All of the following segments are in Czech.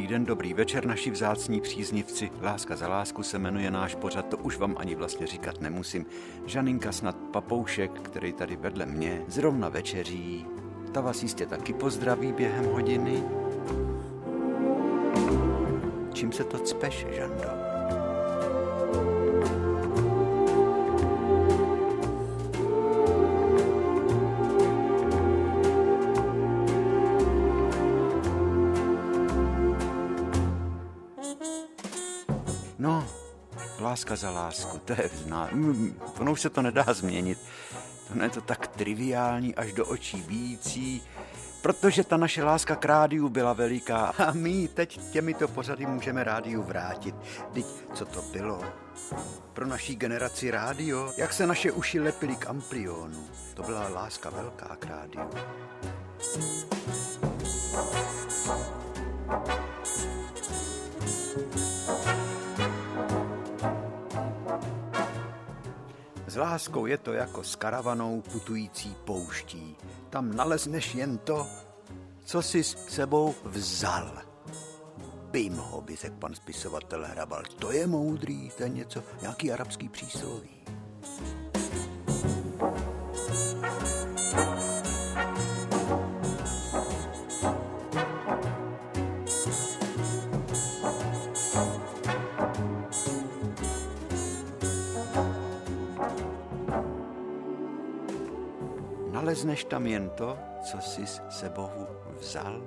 den, dobrý večer, naši vzácní příznivci. Láska za lásku se jmenuje náš pořad, to už vám ani vlastně říkat nemusím. Žaninka snad Papoušek, který tady vedle mě, zrovna večeří. Ta vás jistě taky pozdraví během hodiny. Čím se to cpeš, Žando? No, láska za lásku, to je ono už se to nedá změnit. Ono je to tak triviální až do očí bijící, protože ta naše láska k rádiu byla veliká a my teď těmito pořady můžeme rádiu vrátit. Vždyť, co to bylo? Pro naší generaci rádio, jak se naše uši lepily k amplionu. To byla láska velká k rádiu. S láskou je to jako s karavanou putující pouští. Tam nalezneš jen to, co jsi s sebou vzal. Bym ho, by řekl pan spisovatel Hrabal. To je moudrý, to je něco, nějaký arabský přísloví. Nalezneš tam jen to, co jsi s sebou vzal?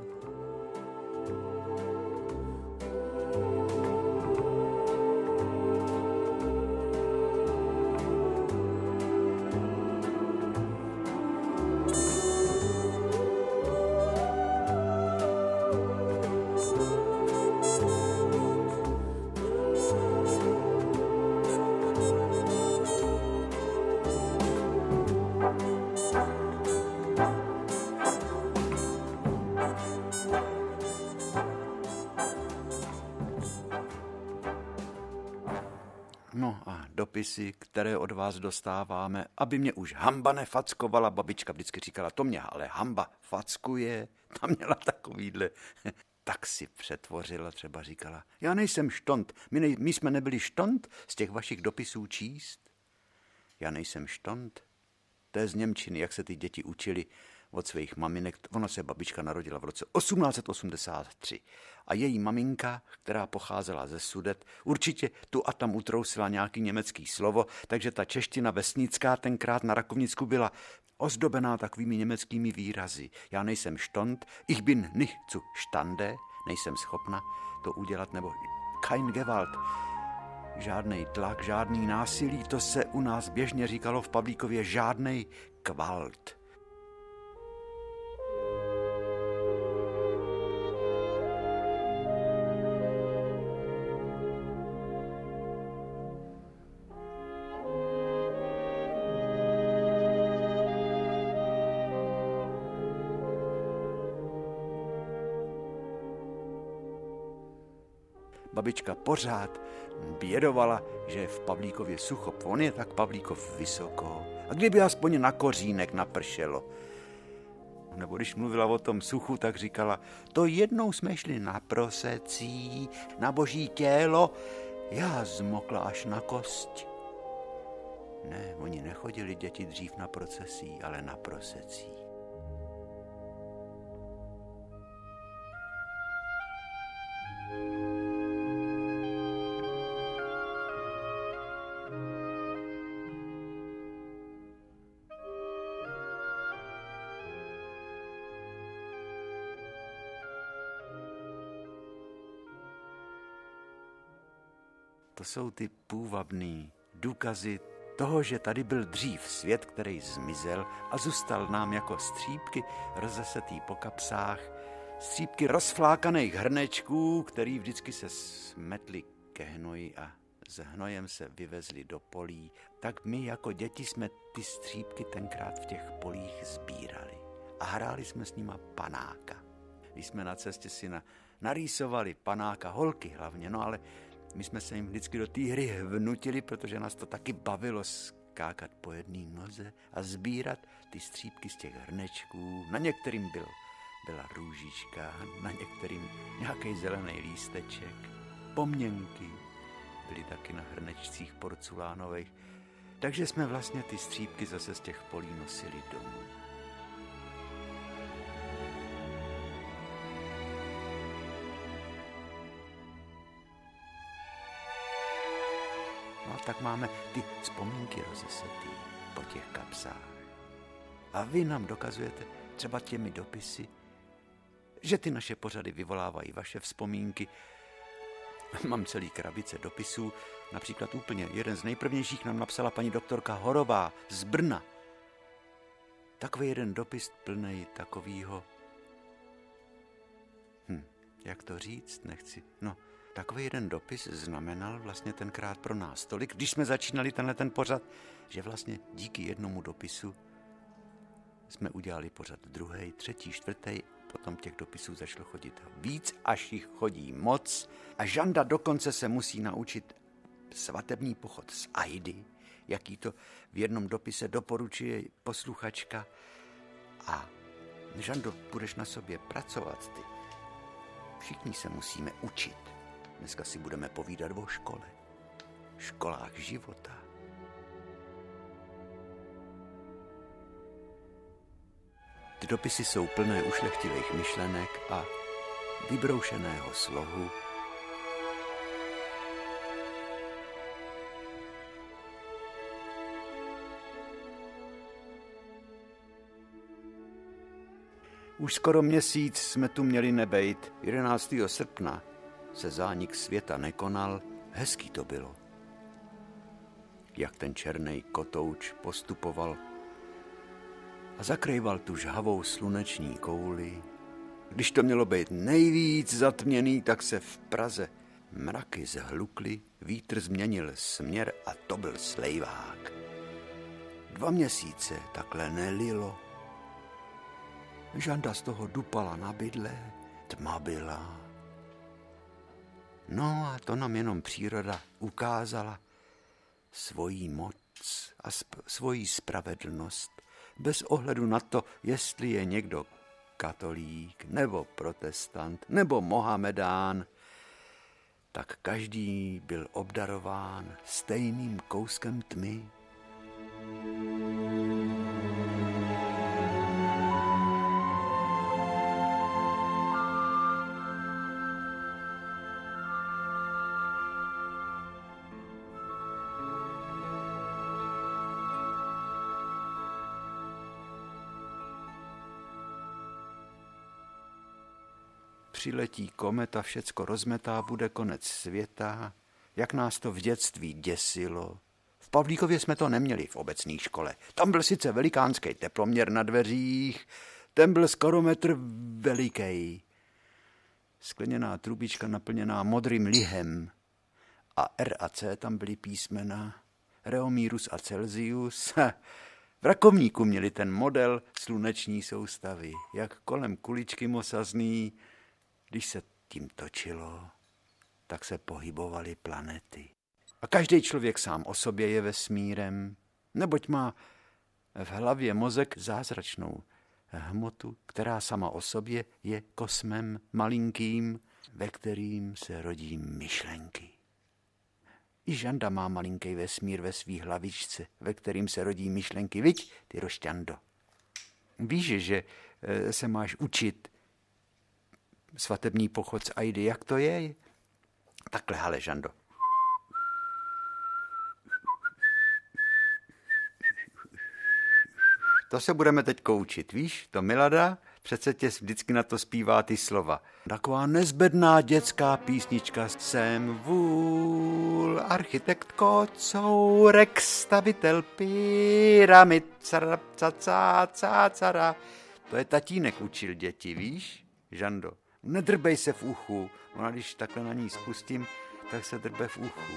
No a dopisy, které od vás dostáváme, aby mě už hamba nefackovala, babička vždycky říkala, to mě ale hamba fackuje, ta měla takovýhle, tak si přetvořila, třeba říkala, já nejsem štont, my jsme nebyli štont z těch vašich dopisů číst, já nejsem štont, to je z němčiny, jak se ty děti učili od svých maminek. Ona se babička narodila v roce 1883 a její maminka, která pocházela ze Sudet, určitě tu a tam utrousila nějaký německý slovo, takže ta čeština vesnická tenkrát na Rakovnicku byla ozdobená takovými německými výrazy. Já nejsem štont, ich bin nicht zu stande, nejsem schopna to udělat, nebo kein Gewalt, žádnej tlak, žádný násilí, to se u nás běžně říkalo v Pavlíkově žádnej kvalt. Babička pořád bědovala, že je v Pavlíkově sucho. On je tak Pavlíkov vysoko. A kdyby aspoň na kořínek napršelo. Nebo když mluvila o tom suchu, tak říkala, to jednou jsme šli na prosecí, na boží tělo, já zmokla až na kost. Ne, oni nechodili děti dřív na procesí, ale na prosecí. To jsou ty půvabný důkazy toho, že tady byl dřív svět, který zmizel a zůstal nám jako střípky rozesetý po kapsách, střípky rozflákaných hrnečků, který vždycky se smetli ke hnoji a s hnojem se vyvezli do polí. Tak my jako děti jsme ty střípky tenkrát v těch polích sbírali a hráli jsme s nima panáka. Když jsme na cestě si narýsovali panáka, holky hlavně, no ale my jsme se jim vždycky do té hry vnutili, protože nás to taky bavilo skákat po jedné noze a sbírat ty střípky z těch hrnečků. Na některým byl byla růžička, na některým nějaký zelený lísteček, pomněnky byly taky na hrnečcích porcelánových, takže jsme vlastně ty střípky zase z těch polí nosili domů. No a tak máme ty vzpomínky rozesetý po těch kapsách. A vy nám dokazujete třeba těmi dopisy, že ty naše pořady vyvolávají vaše vzpomínky. Mám celý krabice dopisů, například úplně jeden z nejprvnějších nám napsala paní doktorka Horová z Brna. Takový jeden dopis plnej takovýho, jak to říct, nechci, takový jeden dopis znamenal vlastně tenkrát pro nás tolik, když jsme začínali ten pořad, že vlastně díky jednomu dopisu jsme udělali pořad druhý, třetí, čtvrtý, potom těch dopisů začalo chodit víc, až jich chodí moc. A Žanda dokonce se musí naučit svatební pochod z Aidy, jaký to v jednom dopise doporučuje posluchačka. A Žando, budeš na sobě pracovat ty. Všichni se musíme učit. Dneska si budeme povídat o škole, školách života. Ty dopisy jsou plné ušlechtilých myšlenek a vybroušeného slohu. Už skoro měsíc jsme tu měli nebejt. 11. srpna se zánik světa nekonal. Hezký to bylo. Jak ten černej kotouč postupoval a zakrýval tu žhavou sluneční kouli. Když to mělo být nejvíc zatměný, tak se v Praze mraky zhlukly, vítr změnil směr a to byl slejvák. 2 měsíce takhle nelilo. Žanda z toho dupala na bydle, tma byla. No a to nám jenom příroda ukázala svoji moc a svoji spravedlnost, bez ohledu na to, jestli je někdo katolík, nebo protestant, nebo mohamedán, tak každý byl obdarován stejným kouskem tmy. Přiletí kometa, všecko rozmetá, bude konec světa, jak nás to v dětství děsilo. V Pavlíkově jsme to neměli v obecné škole. Tam byl sice velikánský teploměr na dveřích, ten byl skoro metr veliký. Skleněná trubička naplněná modrým lihem. A R a C tam byly písmena, Reomírus a Celsius. V Rakovníku měli ten model sluneční soustavy, jak kolem kuličky mosazný. Když se tím točilo, tak se pohybovaly planety. A každý člověk sám o sobě je vesmírem, neboť má v hlavě mozek zázračnou hmotu, která sama o sobě je kosmem malinkým, ve kterým se rodí myšlenky. I Žanda má malinký vesmír ve svý hlavičce, ve kterým se rodí myšlenky. Viď, ty rošťando. Víš, že se máš učit svatební pochod z Aidy, jak to je? Takhle, hele, Žando. To se budeme teď učit, víš? To Milada přece tě vždycky na to zpívá ty slova. Taková nezbedná dětská písnička. Jsem vůl, architekt Kocourek, stavitel pyramid, cara. To je tatínek učil děti, víš, Žando? Nedrbej se v uchu. Ona, když takhle na ní spustím, tak se drbe v uchu.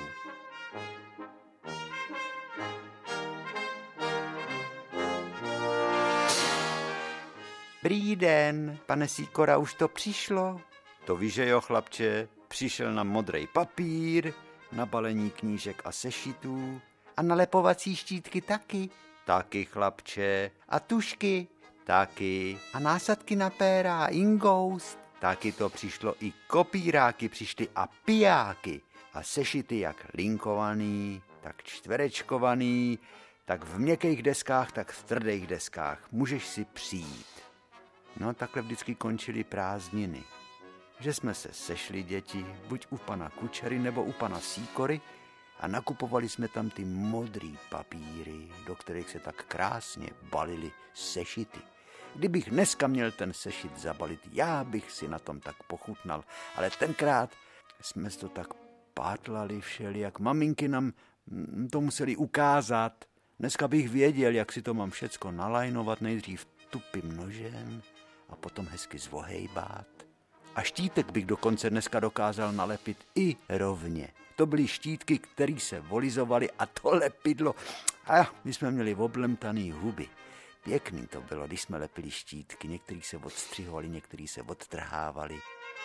Dobrý den, pane Sýkora, už to přišlo? To víš, že jo, chlapče, přišel na modrý papír, na balení knížek a sešitů. A na lepovací štítky taky? Taky, chlapče. A tušky? Taky. A násadky na péra, ingoust. Taky to přišlo, i kopíráky přišly a pijáky. A sešity jak linkovaný, tak čtverečkovaný, tak v měkkých deskách, tak v tvrdých deskách. Můžeš si přijít. No takhle vždycky končily prázdniny. Že jsme se sešli děti, buď u pana Kučery nebo u pana Sýkory a nakupovali jsme tam ty modrý papíry, do kterých se tak krásně balily sešity. Kdybych dneska měl ten sešit zabalit, já bych si na tom tak pochutnal, ale tenkrát jsme to tak pátlali všelijak. Maminky nám to museli ukázat. Dneska bych věděl, jak si to mám všecko nalajnovat, nejdřív tupým nožem a potom hezky zvohejbát. A štítek bych dokonce dneska dokázal nalepit i rovně. To byly štítky, které se volizovaly a to lepidlo. A my jsme měli oblemtaný huby. Pěkný to bylo, když jsme lepili štítky. Některý se odstřihovali, některý se odtrhávali.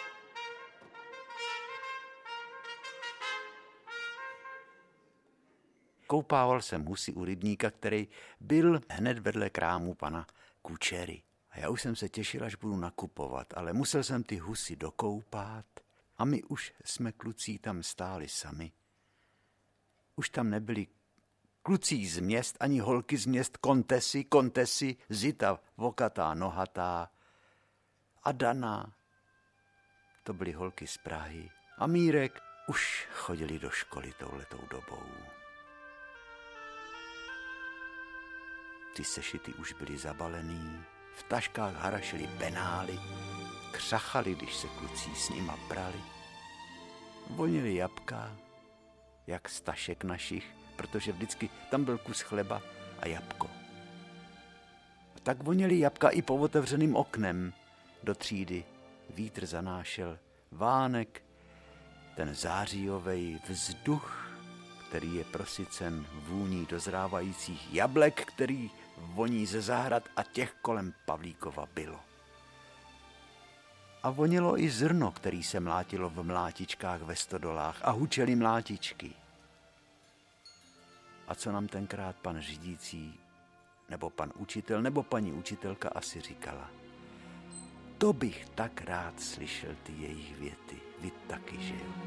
Koupával jsem husy u rybníka, který byl hned vedle krámu pana Kučery. A já už jsem se těšil, až budu nakupovat, ale musel jsem ty husy dokoupat a my už jsme kluci tam stáli sami. Už tam nebyli kluci z měst, ani holky z měst, kontesy, Zita, vokatá, nohatá a Dana. To byly holky z Prahy. A Mírek už chodili do školy touhletou dobou. Ty sešity už byly zabalený, v taškách harašili penály, křachali, když se kluci s nima prali. Vonili jabka, jak z tašek našich, protože vždycky tam byl kus chleba a jabko. A tak vonili jabka i po otevřeným oknem do třídy. Vítr zanášel vánek, ten zářijovej vzduch, který je prosycen vůní dozrávajících jablek, který voní ze zahrad a těch kolem Pavlíkova bylo. A vonilo i zrno, který se mlátilo v mlátičkách ve stodolách a hučely mlátičky. A co nám tenkrát pan řídící, nebo pan učitel, nebo paní učitelka asi říkala? To bych tak rád slyšel ty jejich věty, vy taky, že jo?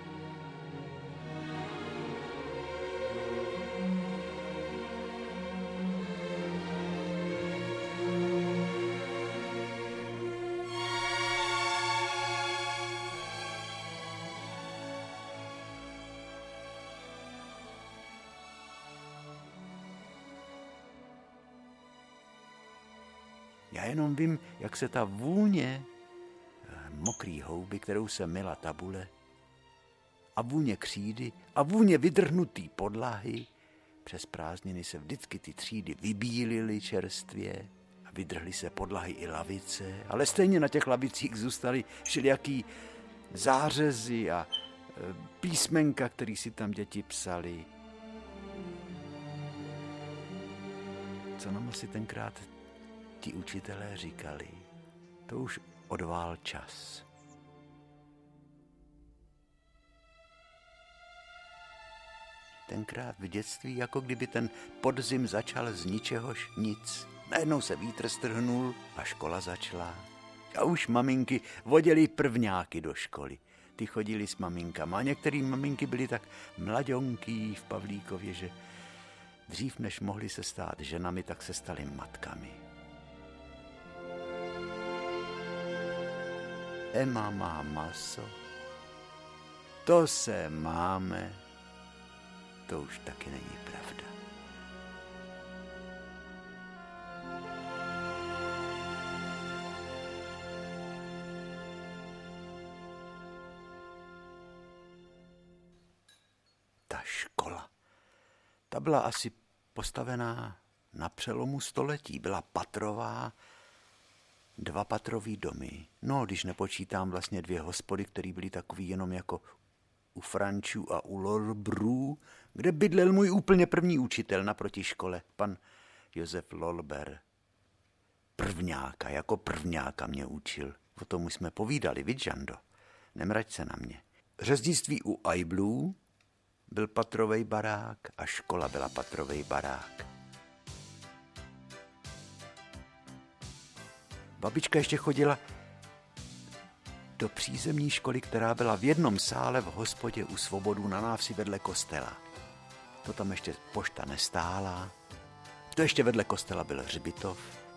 Já jenom vím, jak se ta vůně mokrý houby, kterou se myla tabule, a vůně křídy a vůně vydrhnutý podlahy, přes prázdniny se vždycky ty třídy vybílily čerstvě a vydrhly se podlahy i lavice, ale stejně na těch lavicích zůstaly všelijaký zářezy a písmenka, který si tam děti psali. Co nám asi tenkrát ti učitelé říkali, to už odvál čas. Tenkrát v dětství, jako kdyby ten podzim začal z ničehož nic. Najednou se vítr strhnul a škola začala. A už maminky vodily prvňáky do školy. Ty chodili s maminkama a některé maminky byly tak mlaďonký v Pavlíkově, že dřív než mohly se stát ženami, tak se staly matkami. Ema má maso, to se máme, to už taky není pravda. Ta škola, ta byla asi postavená na přelomu století, byla patrová, 2patrový domy. No, když nepočítám vlastně 2 hospody, které byly takový jenom jako u Frančů a u Lolbrů, kde bydlel můj úplně první učitel naproti škole, pan Josef Lolber. Prvňáka, jako prvňáka mě učil. O tom už jsme povídali, viď, Žando? Nemrať se na mě. Řeznictví u Ajblů byl patrovej barák a škola byla patrovej barák. Babička ještě chodila do přízemní školy, která byla v jednom sále v hospodě u Svobodů na návsi vedle kostela. To tam ještě pošta nestála. To ještě vedle kostela byl hřbitov.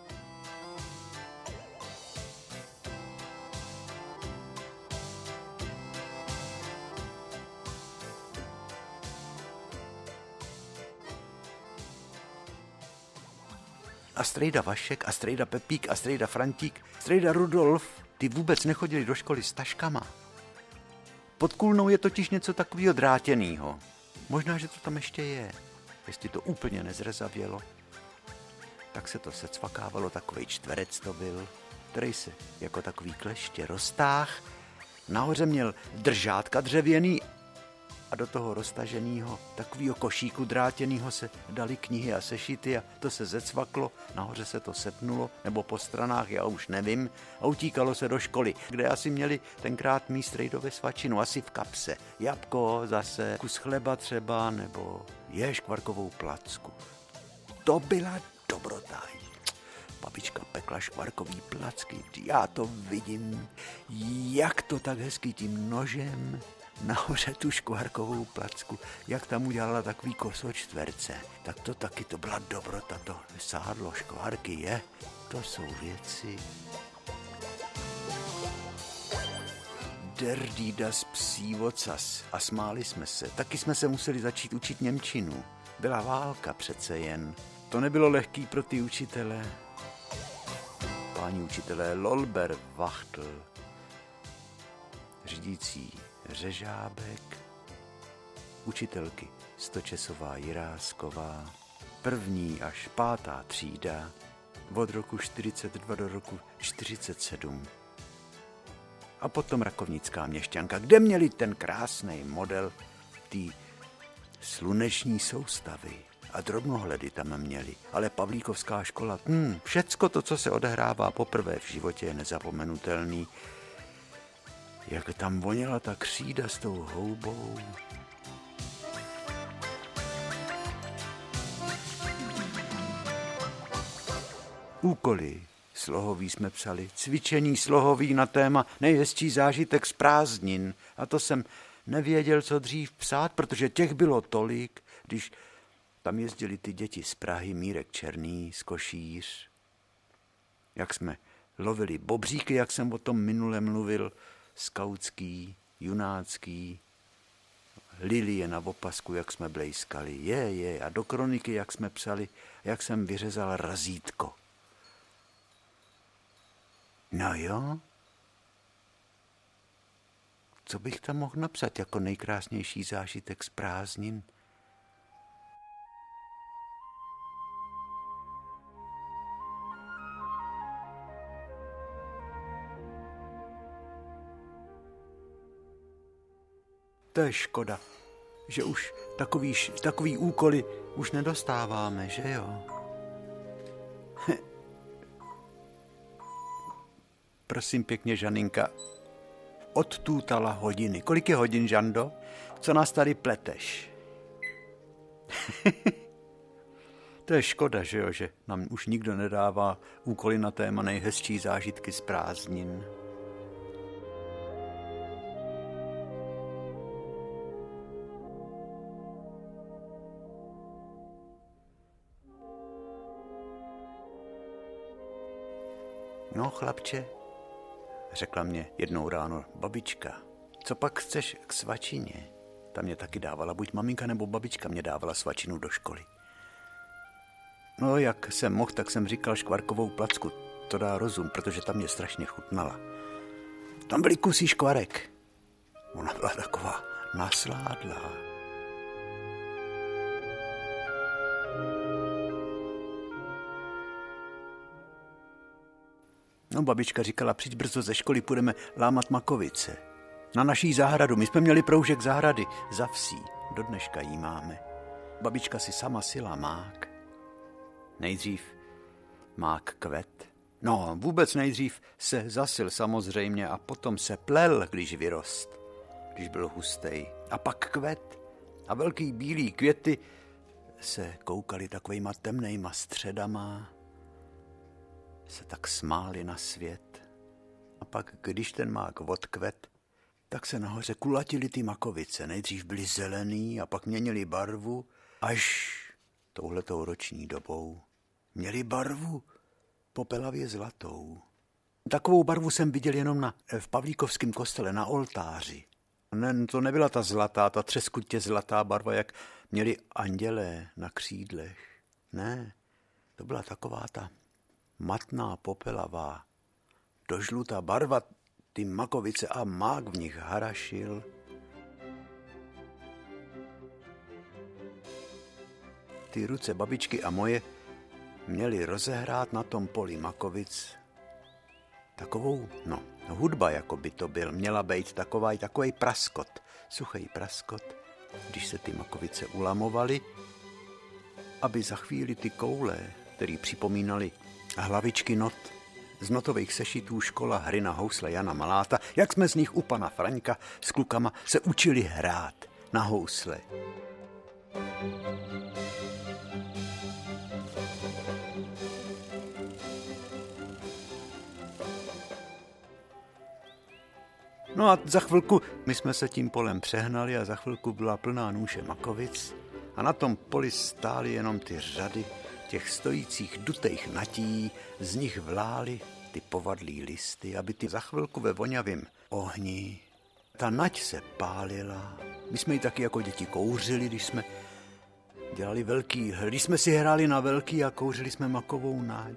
A strejda Vašek, a strejda Pepík, a strejda Frantík, strejda Rudolf, ty vůbec nechodili do školy s taškama. Pod Kulnou je totiž něco takového drátěnýho. Možná, že to tam ještě je. Jestli to úplně nezrezavělo, tak se to secvakávalo, takovej čtverec to byl, který se jako takový kleště roztáh. Nahoře měl držátka dřevěný a do toho roztaženýho takovýho košíku drátěnýho se dali knihy a sešity a to se zecvaklo, nahoře se to sepnulo, nebo po stranách, já už nevím, a utíkalo se do školy, kde asi měli tenkrát mít strejdovi svačinu, asi v kapse. Jabko zase, kus chleba třeba, nebo škvarkovou placku. To byla dobrota. Babička pekla škvarkový placky, já to vidím, jak to tak hezky tím nožem nahoře tu škvarkovou placku, jak tam udělala takový kosočtverce, tak to taky to byla dobrota, to sádlo škvarky to jsou věci. Derdídas psí vocas a smáli jsme se, taky jsme se museli začít učit němčinu, byla válka přece jen, to nebylo lehký pro ty učitele. Páni učitelé Lolber, Wachtl, řídící Řežábek, učitelky Stočesová Jirásková, 1. až 5. třída, od roku 42 do roku 47. A potom Rakovnická Měšťanka, kde měli ten krásný model té sluneční soustavy. A drobnohledy tam měli, ale Pavlíkovská škola, všecko to, co se odehrává poprvé v životě, je nezapomenutelný. Jak tam voněla ta křída s tou houbou. Úkoly slohový jsme psali, cvičení slohový na téma nejhezčí zážitek z prázdnin. A to jsem nevěděl, co dřív psát, protože těch bylo tolik, když tam jezdili ty děti z Prahy, Mírek Černý, z Košíř. Jak jsme lovili bobříky, jak jsem o tom minule mluvil, skautský, junácký, lilie na opasku, jak jsme blejskali, a do kroniky, jak jsme psali, jak jsem vyřezal razítko. No jo, co bych tam mohl napsat jako nejkrásnější zážitek z prázdnin? To je škoda, že už takový úkoly už nedostáváme, že jo? Prosím pěkně, Žaninka, odtůtala hodiny. Kolik je hodin, Žando? Co nás tady pleteš? To je škoda, že jo, že nám už nikdo nedává úkoly na téma nejhezčí zážitky z prázdnin. No, chlapče, řekla mě jednou ráno babička, co pak chceš k svačině? Ta mě taky dávala, buď maminka nebo babička mě dávala svačinu do školy. No, jak jsem mohl, tak jsem říkal škvarkovou placku, to dá rozum, protože tam mě strašně chutnala. Tam byly kusy škvarek. Ona byla taková nasládlá. No, babička říkala, přijď brzo ze školy, půjdeme lámat makovice. Na naší zahradu, my jsme měli proužek zahrady za vsí, do dneška jí máme. Babička si sama sila mák. Nejdřív mák kvet. No, vůbec nejdřív se zasil samozřejmě a potom se plel, když vyrost, když byl hustej. A pak kvet. A velký bílý květy se koukaly takovejma temnejma středama. se tak smáli na svět. A pak, když ten mák odkvet, tak se nahoře kulatily ty makovice. Nejdřív byly zelený a pak měnili barvu, až touhletou roční dobou měli barvu popelavě zlatou. Takovou barvu jsem viděl jenom v Pavlíkovském kostele na oltáři. Ne, to nebyla ta zlatá, ta třeskutě zlatá barva, jak měli andělé na křídlech. Ne, to byla taková ta matná, popelavá, dožlutá barva, ty makovice a mák v nich harašil. Ty ruce babičky a moje měly rozehrát na tom poli makovic takovou, hudba, jako by to byl, měla být takový praskot, suchý praskot, když se ty makovice ulamovaly, aby za chvíli ty koule, které připomínaly hlavičky not, z notových sešitů škola hry na housle Jana Maláta, jak jsme z nich u pana Fraňka s klukama se učili hrát na housle. No a za chvilku my jsme se tím polem přehnali a za chvilku byla plná nůše makovic a na tom poli stály jenom ty řady těch stojících dutejch natí, z nich vlály ty povadlý listy, aby ty za chvilku ve vonavém ohni ta nať se pálila. My jsme ji taky jako děti kouřili, když jsme dělali velký, když jsme si hráli na velký a kouřili jsme makovou nať.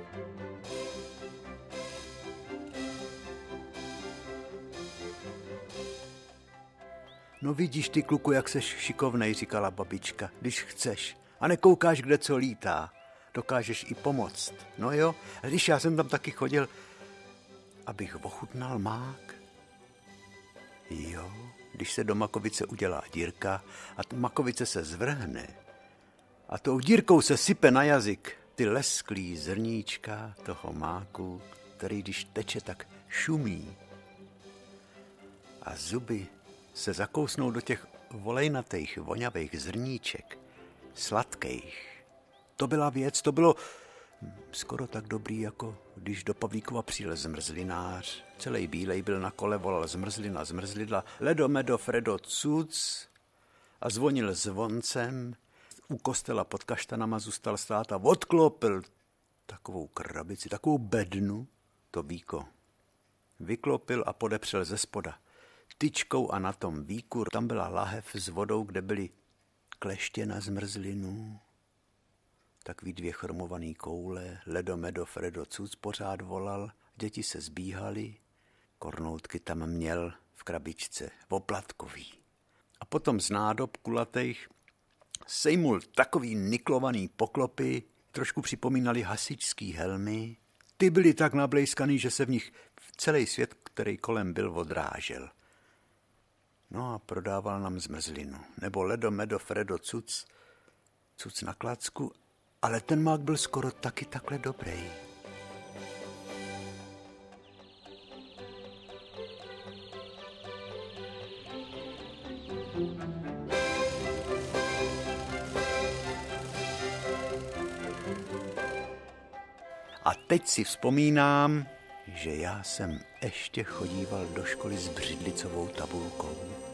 No vidíš ty, kluku, jak seš šikovnej, říkala babička, když chceš a nekoukáš, kde co lítá, dokážeš i pomoct. No jo, a když já jsem tam taky chodil, abych ochutnal mák. Jo, když se do makovice udělá dírka a makovice se zvrhne a tou dírkou se sype na jazyk ty lesklý zrníčka toho máku, který když teče, tak šumí. A zuby se zakousnou do těch volejnatých, vonavých zrníček, sladkých. To byla věc, to bylo skoro tak dobrý, jako když do Pavlíkova přijel zmrzlinář. Celej bílej byl na kole, volal zmrzlina, zmrzlidla, ledo, medo, Fredo, cuc a zvonil zvoncem. U kostela pod kaštanama zůstal stát a odklopil takovou krabici, takovou bednu, to víko. Vyklopil a podepřel ze spoda tyčkou a na tom víku tam byla lahev s vodou, kde byly kleště na zmrzlinu. Takový 2 chromovaný koule, ledo, medo, Fredo, cuc pořád volal, děti se zbíhaly, kornoutky tam měl v krabičce, oplatkový. A potom z nádob kulatejch sejmul takový niklovaný poklopy, trošku připomínaly hasičský helmy. Ty byly tak nablejskaný, že se v nich celý svět, který kolem byl, odrážel. No a prodával nám zmrzlinu, nebo ledo, medo, Fredo, cuc na klacku, ale ten mák byl skoro taky takhle dobrý. A teď si vzpomínám, že já jsem ještě chodíval do školy s břidlicovou tabulkou.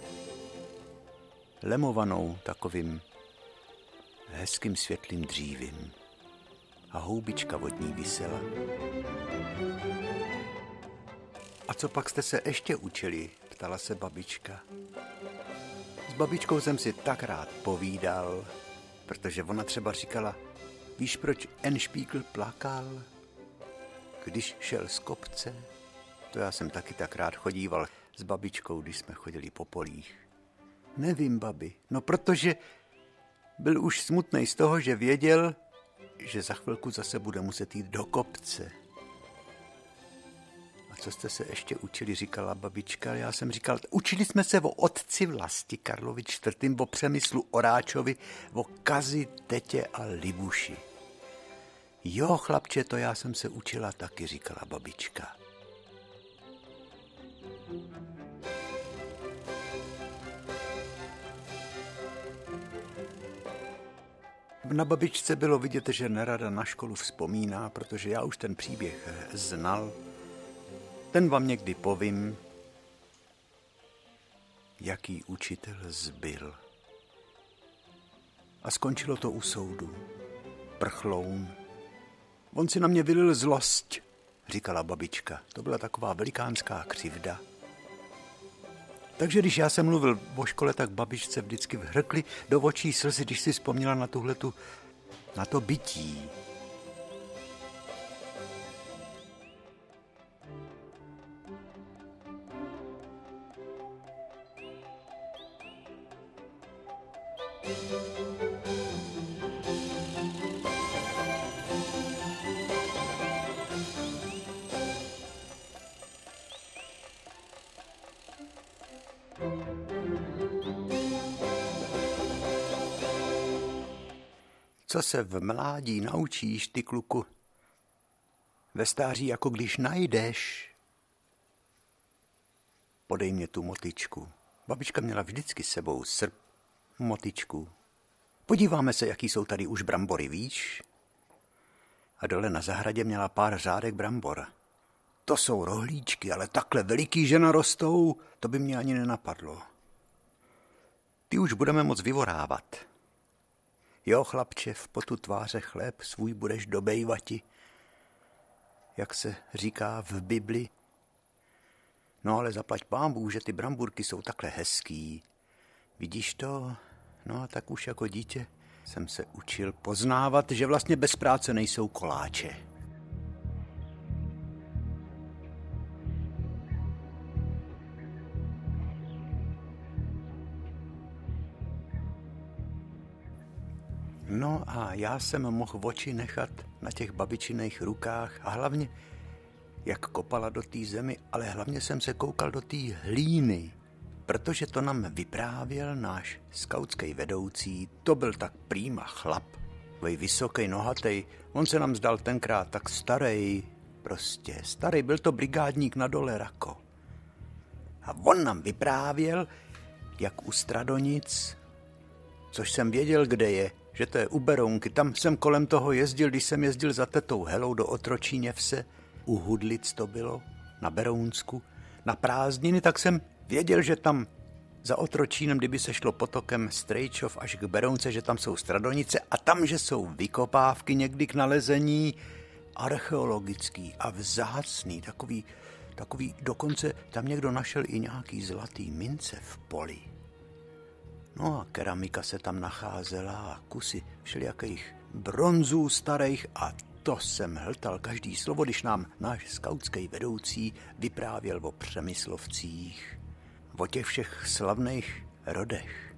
Lemovanou takovým hezkým světlým dřívím. A houbička od ní visela. A co pak jste se ještě učili? Ptala se babička. S babičkou jsem si tak rád povídal, protože ona třeba říkala, víš, proč Enšpígl plakal, když šel z kopce? To já jsem taky tak rád chodíval s babičkou, když jsme chodili po polích. Nevím, babi, no protože byl už smutnej z toho, že věděl, že za chvilku zase bude muset jít do kopce. A co jste se ještě učili, říkala babička. Já jsem říkal, učili jsme se o otci Vlasti Karlovi IV., o Přemyslu Oráčovi, o Kazi, Tetě a Libuši. Jo, chlapče, to já jsem se učila taky, říkala babička. Na babičce bylo vidět, že nerada na školu vzpomíná, protože já už ten příběh znal. Ten vám někdy povím, jaký učitel zbyl. A skončilo to u soudu. Prchloun. On si na mě vylil zlost, říkala babička. To byla taková velikánská křivda. Takže když já jsem mluvil o škole, tak babičce vždycky vhrkly do očí slzy, když si vzpomněla na to bytí. Co se v mládí naučíš, ty kluku, ve stáří jako když najdeš. Podej mě tu motyčku. Babička měla vždycky s sebou srp, motyčku. Podíváme se, jaký jsou tady už brambory, víš? A dole na zahradě měla pár řádek brambor. To jsou rohlíčky, ale takhle veliký, že narostou, to by mě ani nenapadlo. Ty už budeme moc vyvorávat. Jo, chlapče, v potu tváře chléb svůj budeš dobejvati, jak se říká v Bibli. No ale zaplať pánbůh, že ty bramburky jsou takhle hezký. Vidíš to? No a tak už jako dítě jsem se učil poznávat, že vlastně bez práce nejsou koláče. No a já jsem mohl oči nechat na těch babičiných rukách a hlavně, jak kopala do té zemi, ale hlavně jsem se koukal do té hlíny, protože to nám vyprávěl náš skautský vedoucí. To byl tak prýma chlap, vysoký, nohatej. On se nám zdal tenkrát tak starý, prostě starý, byl to brigádník na Dole Rako. A on nám vyprávěl, jak u Stradonic, což jsem věděl, kde je, že to je u Berounky. Tam jsem kolem toho jezdil, když jsem jezdil za tetou Helou do Otročíněvse, u Hudlic to bylo, na Berounsku, na prázdniny, tak jsem věděl, že tam za Otročínem, kdyby se šlo potokem Strejčov až k Berounce, že tam jsou Stradonice a tam, že jsou vykopávky někdy k nalezení archeologický a vzácný, takový, dokonce tam někdo našel i nějaký zlatý mince v poli. No a keramika se tam nacházela a kusy všelijakých bronzů starých a to jsem hltal každý slovo, když nám náš skautský vedoucí vyprávěl o Přemyslovcích, o těch všech slavných rodech.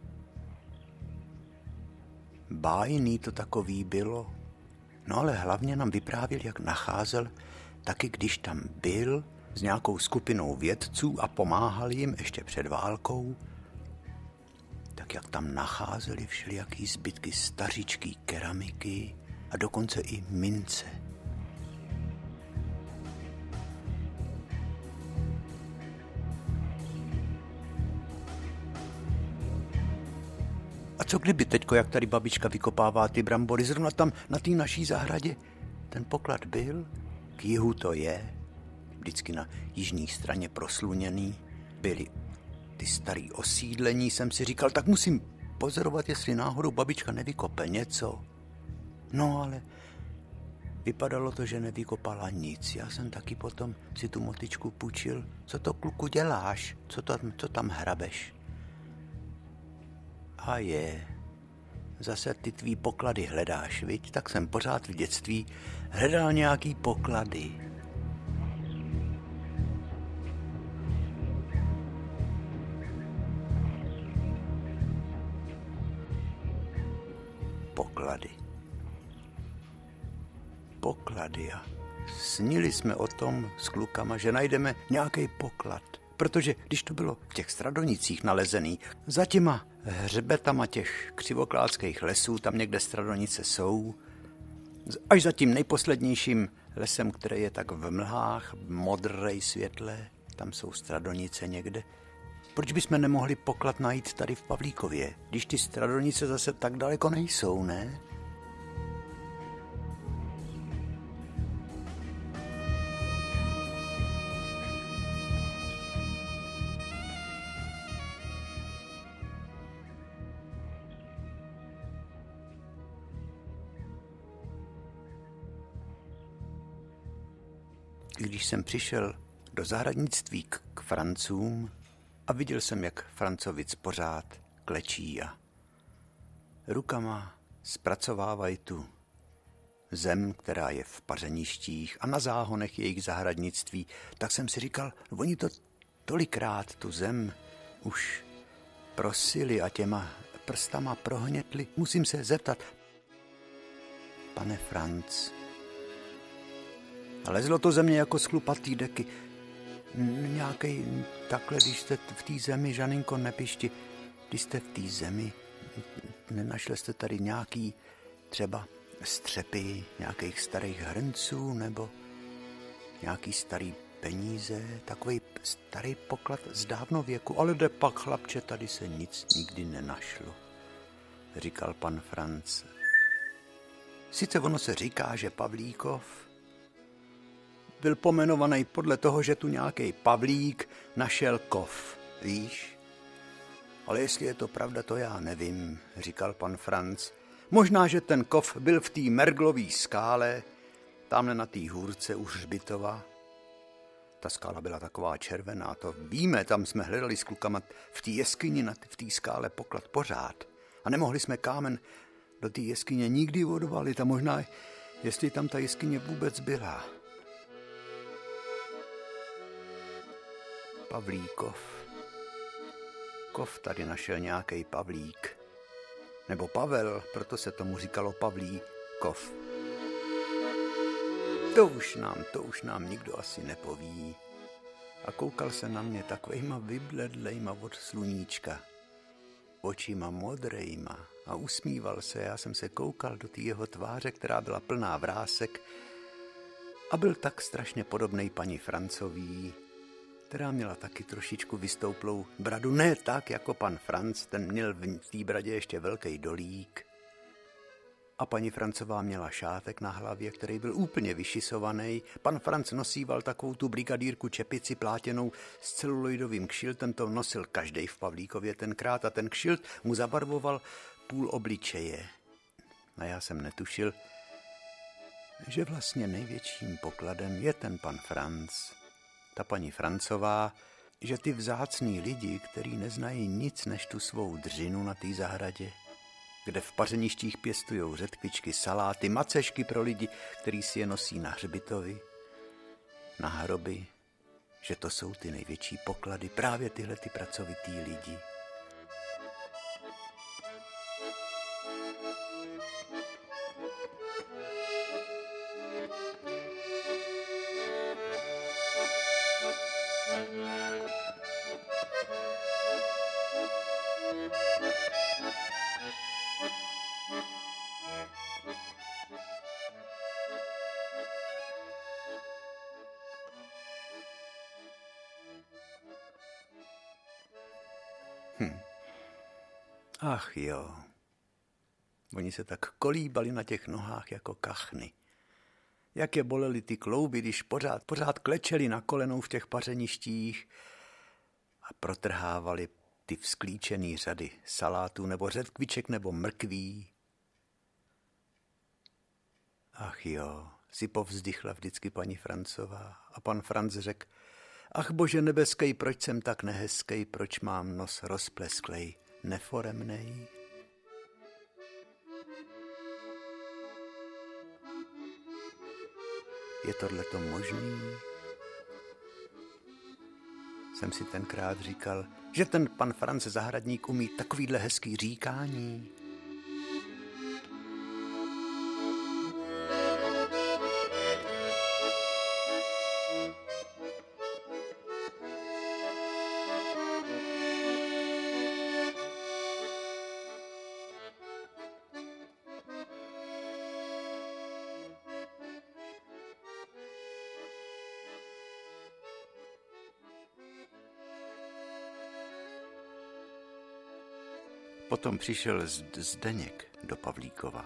Bájný to takový bylo, no ale hlavně nám vyprávěl, jak nacházel, taky když tam byl s nějakou skupinou vědců a pomáhal jim ještě před válkou, tak jak tam nacházeli všelijaký zbytky stařičký keramiky a dokonce i mince. A co kdyby teďko, jak tady babička vykopává ty brambory, zrovna tam na té naší zahradě, ten poklad byl, k jihu to je, vždycky na jižní straně prosluněný, byly ty starý osídlení, jsem si říkal, tak musím pozorovat, jestli náhodou babička nevykope něco. No ale vypadalo to, že nevykopala nic. Já jsem taky potom si tu motyčku půjčil. Co to, kluku, děláš? Co tam hrabeš? A zase ty tvý poklady hledáš, viď? Tak jsem pořád v dětství hledal nějaký poklady. Poklady a snili jsme o tom s klukama, že najdeme nějaký poklad. Protože když to bylo v těch Stradonicích nalezený, za těma hřbetama těch křivoklátských lesů, tam někde Stradonice jsou, až za tím nejposlednějším lesem, který je tak v mlhách, modrej světle, tam jsou Stradonice někde, Proč bychom nemohli poklad najít tady v Pavlíkově, když ty Stradonice zase tak daleko nejsou, ne? Když jsem přišel do zahradnictví k Francům a viděl jsem, jak Francovic pořád klečí a rukama zpracovávají tu zem, která je v pařeništích a na záhonech jejich zahradnictví, tak jsem si říkal, oni to tolikrát tu zem už prosili a těma prstama prohnětli. Musím se zeptat, pane Franc, a lezlo to ze mě jako z chlupatý deky. Nějakej takhle, když jste v té zemi, Žaninko, nepišti, když jste v té zemi, nenašli jste tady nějaký třeba střepy nějakých starých hrnců nebo nějaký starý peníze, takový starý poklad z dávnověku, ale jde pak, chlapče, tady se nic nikdy nenašlo, říkal pan Franc. Sice ono se říká, že Pavlíkov byl pomenovaný podle toho, že tu nějaký Pavlík našel kov, víš? Ale jestli je to pravda, to já nevím, říkal pan Franc. Možná, že ten kov byl v té Merglové skále, tamhle na té hůrce u Hřbitova. Ta skála byla taková červená, to víme, tam jsme hledali s klukama v té jeskyni, v té skále poklad pořád. A nemohli jsme kámen do té jeskyně nikdy odvalit a možná, jestli tam ta jeskyně vůbec byla. Pavlíkov. Kov tady našel nějaký Pavlík. Nebo Pavel, proto se tomu říkalo Pavlíkov. To už nám nikdo asi nepoví. A koukal se na mě takovejma vybledlejma od sluníčka. Očima modrejma a usmíval se. Já jsem se koukal do té jeho tváře, která byla plná vrásek a byl tak strašně podobnej paní Francový, která měla taky trošičku vystouplou bradu. Ne tak, jako pan Franc, ten měl v té bradě ještě velký dolík. A paní Francová měla šátek na hlavě, který byl úplně vyšisovaný. Pan Franc nosíval takovou tu brigadírku čepici plátěnou s celuloidovým kšiltem, to nosil každej v Pavlíkově tenkrát a ten kšilt mu zabarvoval půl obličeje. A já jsem netušil, že vlastně největším pokladem je ten pan Franc. Ta paní Francová, že ty vzácný lidi, který neznají nic než tu svou dřinu na té zahradě, kde v pařeništích pěstujou řetkvičky, saláty, macešky pro lidi, který si je nosí na hřbitovi, na hroby, že to jsou ty největší poklady, právě tyhle ty pracovitý lidi. Ach jo, oni se tak kolíbali na těch nohách jako kachny. Jak je bolely ty klouby, když pořád klečeli na kolenou v těch pařeništích a protrhávali ty vzklíčený řady salátů nebo řetkviček nebo mrkví. Ach jo, si povzdychla vždycky paní Francová a pan Franc řekl, ach bože nebeskej, proč jsem tak nehezkej, proč mám nos rozplesklej, neforemnej. Je tohleto možný? Jsem si tenkrát říkal, že ten pan Franc Zahradník umí takovýhle hezký říkání. Potom přišel Zdeněk do Pavlíkova.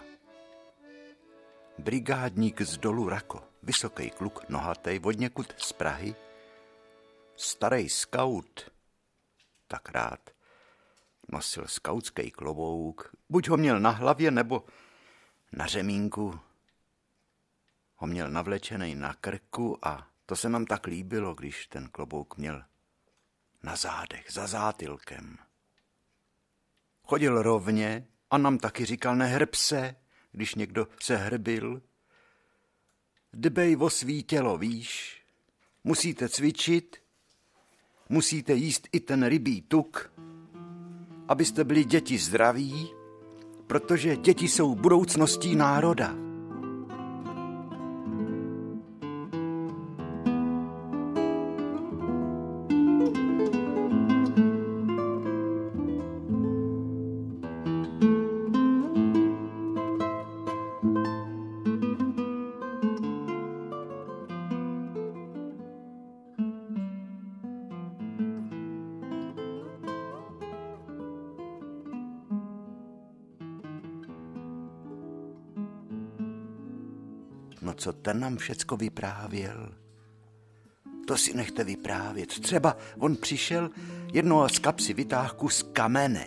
Brigádník z Dolu Rako, vysoký kluk, nohatej, odněkud z Prahy, starý skaut, tak rád nosil skautský klobouk, buď ho měl na hlavě, nebo na řemínku ho měl navlečený na krku a to se nám tak líbilo, když ten klobouk měl na zádech, za zátylkem. Chodil rovně a nám taky říkal, nehrb se, když někdo se hrbil. Dbej o svý tělo, víš, musíte cvičit, musíte jíst i ten rybí tuk, abyste byli děti zdraví, protože děti jsou budoucností národa. No co ten nám všecko vyprávěl? To si nechte vyprávět. Třeba on přišel, jednoho z kapsy vytáhl kus kamene.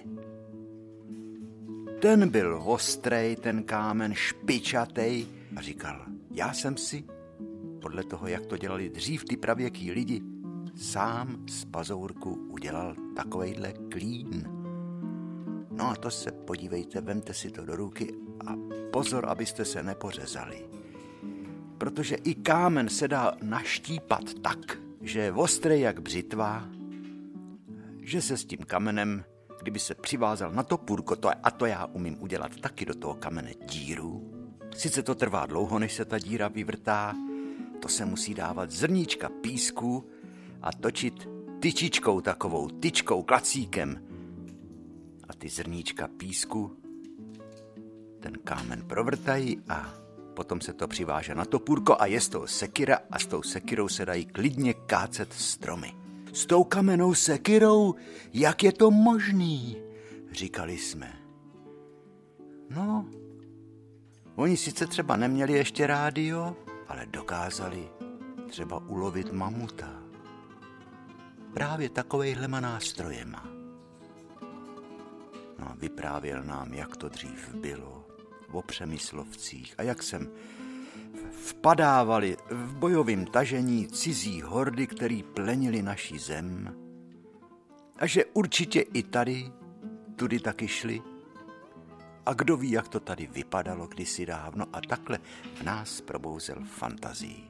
Ten byl ostrej, ten kámen, špičatej a říkal, já jsem si, podle toho, jak to dělali dřív ty pravěký lidi, sám z pazourku udělal takovejhle klín. No a to se podívejte, vemte si to do ruky a pozor, abyste se nepořezali. Protože i kámen se dá naštípat tak, že je ostrej jak břitva, že se s tím kamenem, kdyby se přivázal na topůrko, a to já umím udělat taky do toho kamene díru. Sice to trvá dlouho, než se ta díra vyvrtá, to se musí dávat zrníčka písku a točit tyčičkou takovou, tyčkou, klacíkem. A ty zrníčka písku ten kámen provrtají a potom se to přiváže na topůrko a je z toho sekira a s tou sekirou se dají klidně kácet stromy. S tou kamennou sekirou, jak je to možný, říkali jsme. No, oni sice třeba neměli ještě rádio, ale dokázali třeba ulovit mamuta. Právě takovejhlema nástrojema. No a vyprávěl nám, jak to dřív bylo, o Přemyslovcích a jak jsem vpadávali v bojovém tažení cizí hordy, který plenili naši zem a že určitě i tady, tudy taky šli a kdo ví, jak to tady vypadalo kdysi dávno a takhle v nás probouzel fantazii.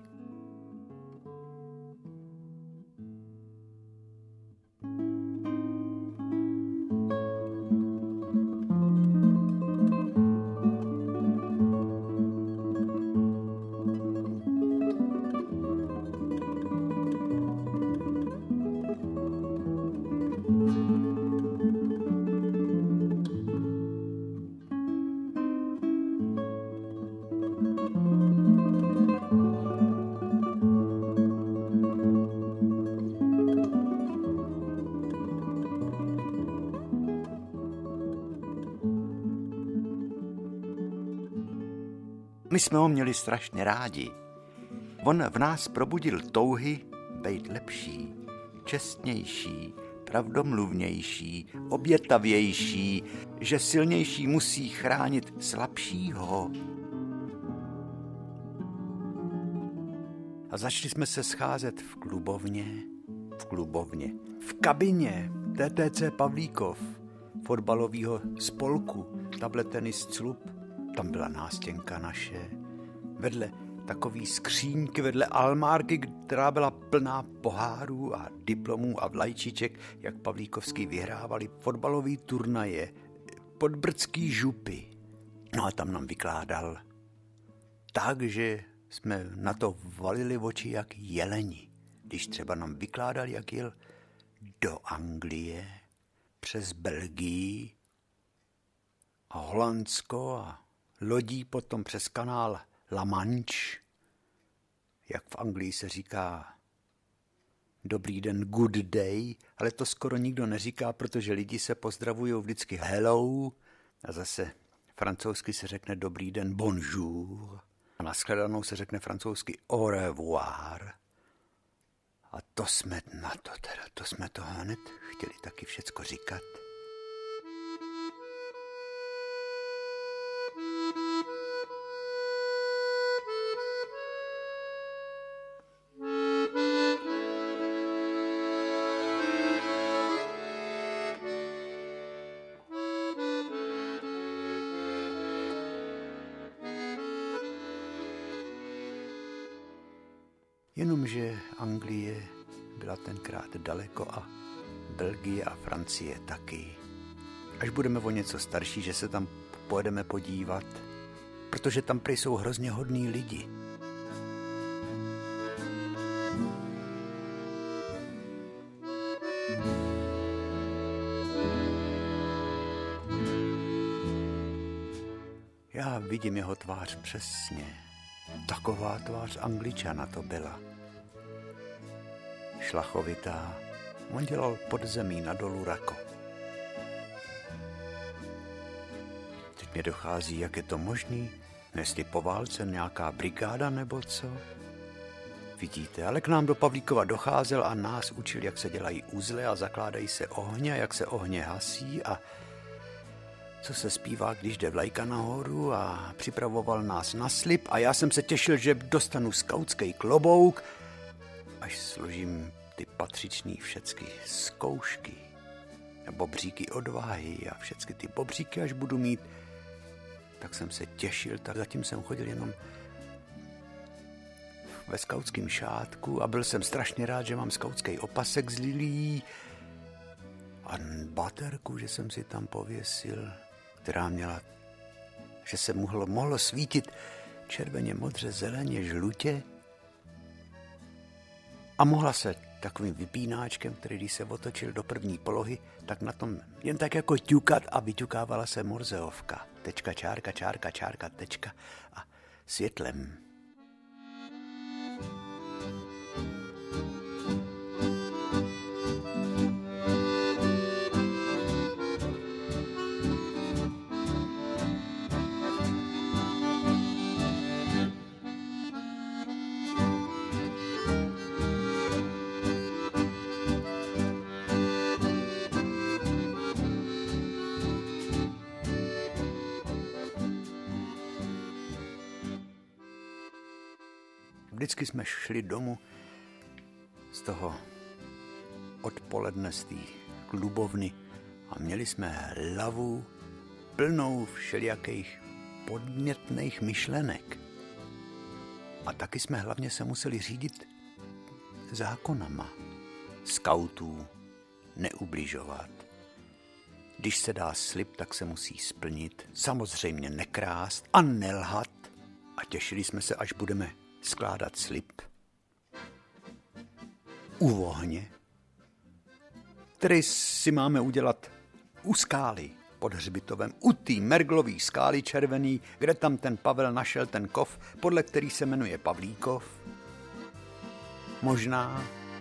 My jsme ho měli strašně rádi. On v nás probudil touhy být lepší, čestnější, pravdomluvnější, obětavější, že silnější musí chránit slabšího. A začali jsme se scházet v kabině TTC Pavlíkov, fotbalového spolku, table tenis Club. Tam byla nástěnka naše, vedle takový skříňky, vedle almárky, která byla plná pohárů a diplomů a vlajčiček, jak Pavlíkovský vyhrávali fotbalové turnaje, podbrdský župy. No a tam nám vykládal tak, že jsme na to valili oči jak jeleni. Když třeba nám vykládal, jak jel do Anglie, přes Belgii a Holandsko a lodí potom přes kanál La Manche, jak v Anglii se říká dobrý den, good day, ale to skoro nikdo neříká, protože lidi se pozdravují vždycky hello a zase francouzsky se řekne dobrý den, bonjour a na shledanou se řekne francouzsky au revoir. A to jsme na to teda, to jsme to hned chtěli taky všecko říkat. Jenomže Anglie byla tenkrát daleko a Belgie a Francie taky. Až budeme o něco starší, že se tam pojedeme podívat, protože tam prý jsou hrozně hodný lidi. Já vidím jeho tvář přesně. Taková tvář Angličana to byla. Šlachovitá. On dělal pod zemí na dolu Rako. Teď mě dochází, jak je to možný, jestli po válce nějaká brigáda nebo co. Vidíte, ale k nám do Pavlíkova docházel a nás učil, jak se dělají uzly a zakládají se ohně, jak se ohně hasí a co se zpívá, když jde vlajka nahoru a připravoval nás na slib a já jsem se těšil, že dostanu skautský klobouk, až složím ty patřičný všecky zkoušky, bobříky odvahy a všecky ty bobříky, až budu mít, tak jsem se těšil, tak zatím jsem chodil jenom ve skautském šátku a byl jsem strašně rád, že mám skautský opasek z lilí a baterku, že jsem si tam pověsil, která měla, že se mohlo svítit červeně, modře, zeleně, žlutě a mohla se takovým vypínáčkem, který když se otočil do první polohy, tak na tom jen tak jako ťukat a vyťukávala se morzeovka. Tečka, čárka, čárka, čárka, tečka a světlem. Vždycky jsme šli domů z toho odpoledne z té klubovny a měli jsme hlavu plnou všelijakých podnětných myšlenek. A taky jsme hlavně se museli řídit zákonama skautů, neubližovat. Když se dá slib, tak se musí splnit. Samozřejmě nekrást a nelhat. A těšili jsme se, až budeme skládat slib u ohně, který si máme udělat u skály pod hřbitovem, u té merglový skály červený, kde tam ten Pavel našel ten kov, podle který se jmenuje Pavlíkov. Možná.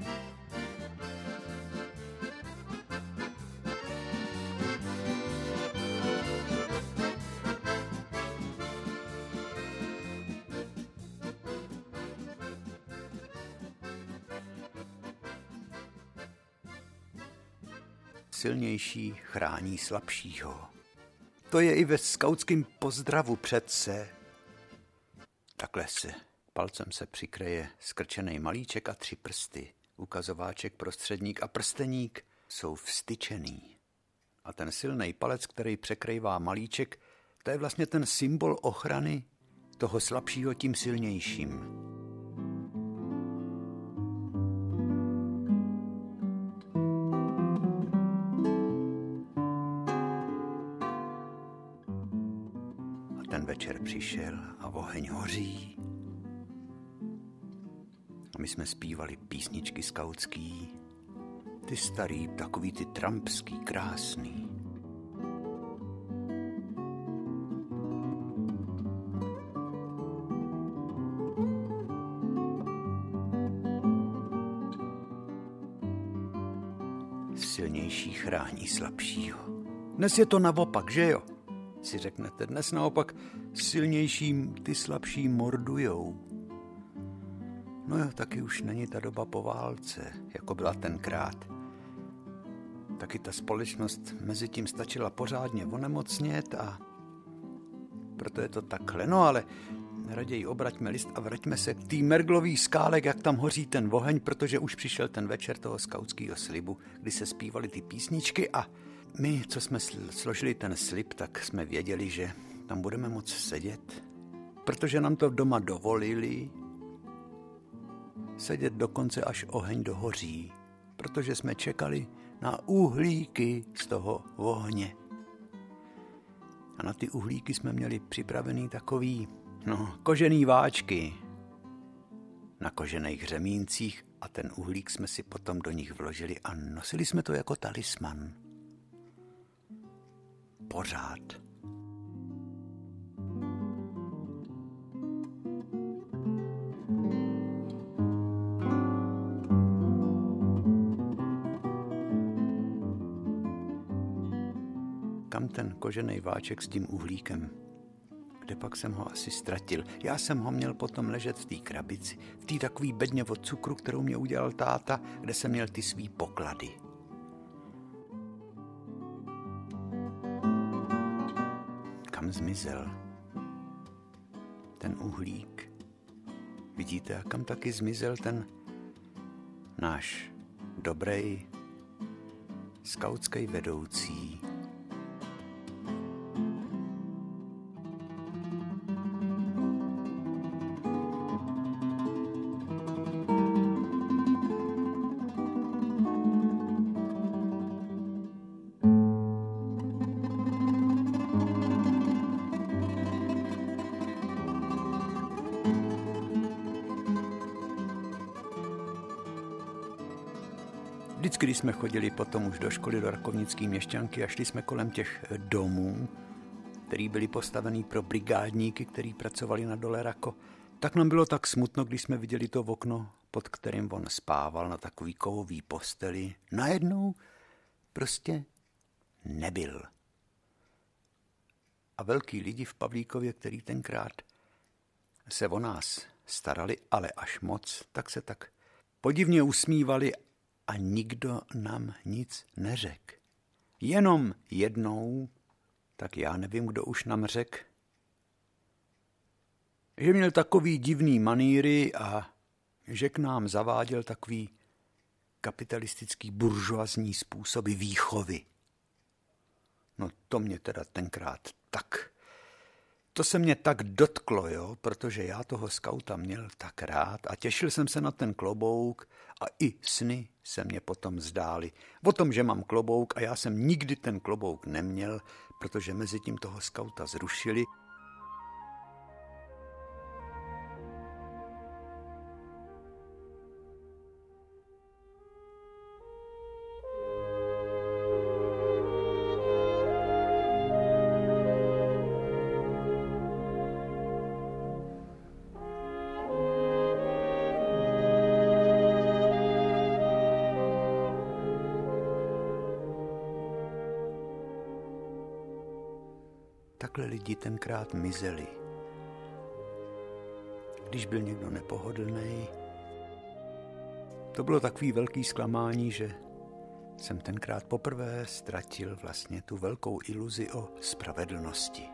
Silnější chrání slabšího. To je i ve skautském pozdravu přece. Takhle se palcem se přikryje skrčený malíček a 3 prsty. Ukazováček, prostředník a prsteník jsou vstyčený. A ten silný palec, který překrývá malíček, to je vlastně ten symbol ochrany toho slabšího tím silnějším. Ten večer přišel a oheň hoří. A my jsme zpívali písničky skautský, ty starý, takový ty trampský, krásný. silnější chrání slabšího. Dnes je to naopak, že jo? Si řeknete, dnes naopak silnějším ty slabší mordujou. No jo, taky už není ta doba po válce, jako byla tenkrát. Taky ta společnost mezi tím stačila pořádně onemocnět a proto je to takhle. No ale raději obraťme list a vraťme se k té merglový skále, jak tam hoří ten oheň, protože už přišel ten večer toho skautského slibu, kdy se zpívaly ty písničky a my, co jsme složili ten slib, tak jsme věděli, že tam budeme moct sedět, protože nám to doma dovolili sedět dokonce až oheň dohoří, protože jsme čekali na uhlíky z toho ohně. A na ty uhlíky jsme měli připravený takový, kožený váčky na kožených řemíncích a ten uhlík jsme si potom do nich vložili a nosili jsme to jako talisman. Pořád. Kam ten kožený váček s tím uhlíkem? Kde pak jsem ho asi ztratil? Já jsem ho měl potom ležet v té krabici, v té takový bedně od cukru, kterou mě udělal táta, kde jsem měl ty svý poklady. Kam zmizel ten uhlík? Vidíte, a kam taky zmizel ten náš dobrý skautský vedoucí? Vždycky, když jsme chodili potom už do školy do Rakovnické Měšťanky a šli jsme kolem těch domů, který byly postavený pro brigádníky, kteří pracovali na dole Rako, tak nám bylo tak smutno, když jsme viděli to okno, pod kterým on spával na takový kovový posteli. Najednou prostě nebyl. A velký lidi v Pavlíkově, který tenkrát se o nás starali, ale až moc, tak se tak podivně usmívali a nikdo nám nic neřekl. Jenom jednou, tak já nevím, kdo už nám řekl, že měl takový divný manýry a že k nám zaváděl takový kapitalistický buržoazní způsoby výchovy. No to mě teda tenkrát to se mě tak dotklo, jo, protože já toho skauta měl tak rád a těšil jsem se na ten klobouk a i sny se mě potom zdály. O tom, že mám klobouk a já jsem nikdy ten klobouk neměl, protože mezi tím toho skauta zrušili. Takhle lidi tenkrát mizeli. Když byl někdo nepohodlný, to bylo takový velký zklamání, že jsem tenkrát poprvé ztratil vlastně tu velkou iluzi o spravedlnosti.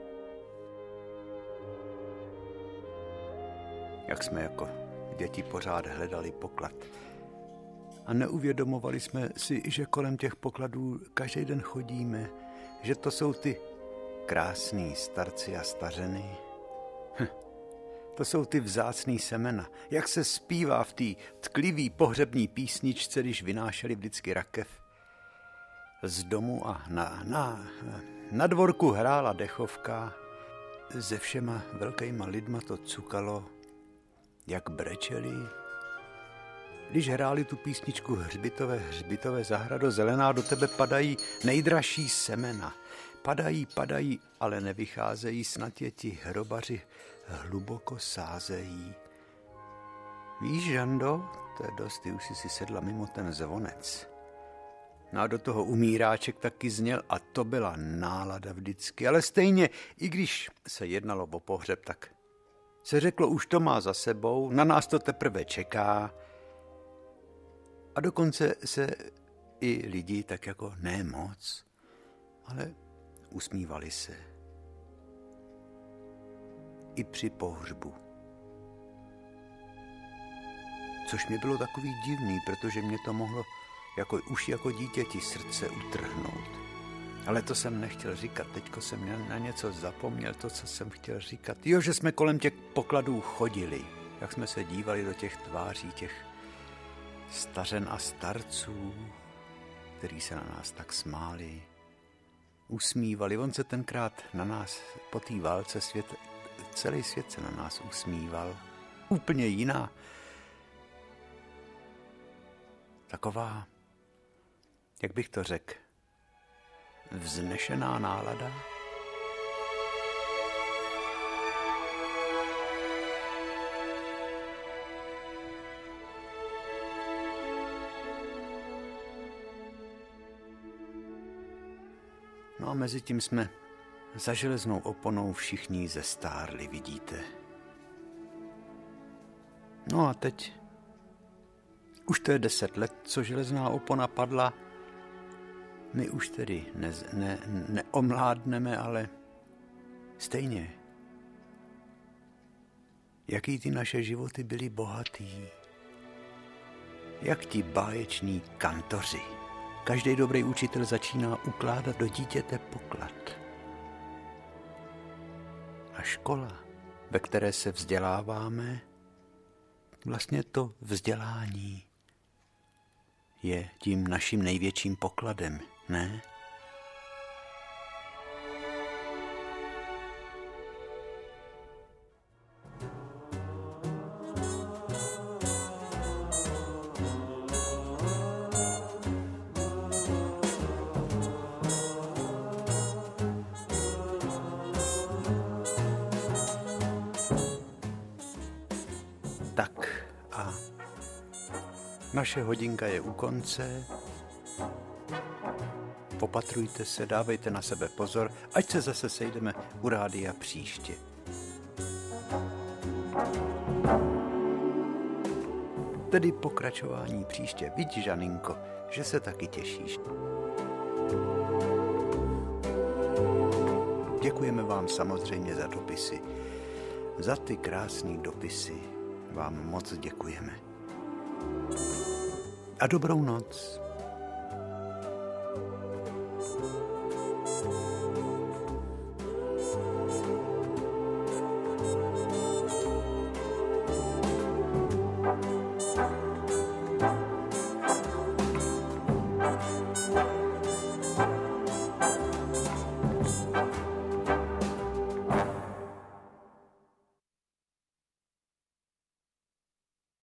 Jak jsme jako děti pořád hledali poklad. A neuvědomovali jsme si, že kolem těch pokladů každý den chodíme, že to jsou ty krásný starci a stařeny. To jsou ty vzácný semena. Jak se zpívá v té tklivý pohřební písničce, když vynášeli vždycky rakev z domu a na dvorku hrála dechovka. Se všema velkýma lidma to cukalo, jak brečeli. Když hráli tu písničku hřbitové zahrado zelená, do tebe padají nejdražší semena. Padají, ale nevycházejí, snad je ti hrobaři hluboko sázejí. Víš, Žando, to je dost, ty už jsi si sedla mimo ten zvonec. No a do toho umíráček taky zněl a to byla nálada vždycky. Ale stejně, i když se jednalo o pohřeb, tak se řeklo, už to má za sebou, na nás to teprve čeká. A dokonce se i lidi tak jako ne moc, ale usmívali se. I při pohřbu. Což mi bylo takový divný, protože mě to mohlo už jako dítěti srdce utrhnout. Ale to jsem nechtěl říkat, teďko jsem na něco zapomněl, to, co jsem chtěl říkat. Jo, že jsme kolem těch pokladů chodili, jak jsme se dívali do těch tváří, těch stařen a starců, který se na nás tak smáli, usmívali. On se tenkrát na nás po té válce, celý svět se na nás usmíval. Úplně jiná. Taková, jak bych to řekl, vznešená nálada. No a mezi tím jsme za železnou oponou všichni zestárli, vidíte. No a teď už to je 10 let, co železná opona padla. My už tedy neomládneme, ale stejně. Jaký ty naše životy byly bohatý. Jak ti báječní kantoři. Každý dobrý učitel začíná ukládat do dítěte poklad. A škola, ve které se vzděláváme, vlastně to vzdělání je tím naším největším pokladem, ne? Tak a naše hodinka je u konce. Opatrujte se, dávejte na sebe pozor, ať se zase sejdeme u rádia příště. Tedy pokračování příště. Vidíš, Žaninko, že se taky těšíš. Děkujeme vám samozřejmě za dopisy. Za ty krásné dopisy vám moc děkujeme. A dobrou noc.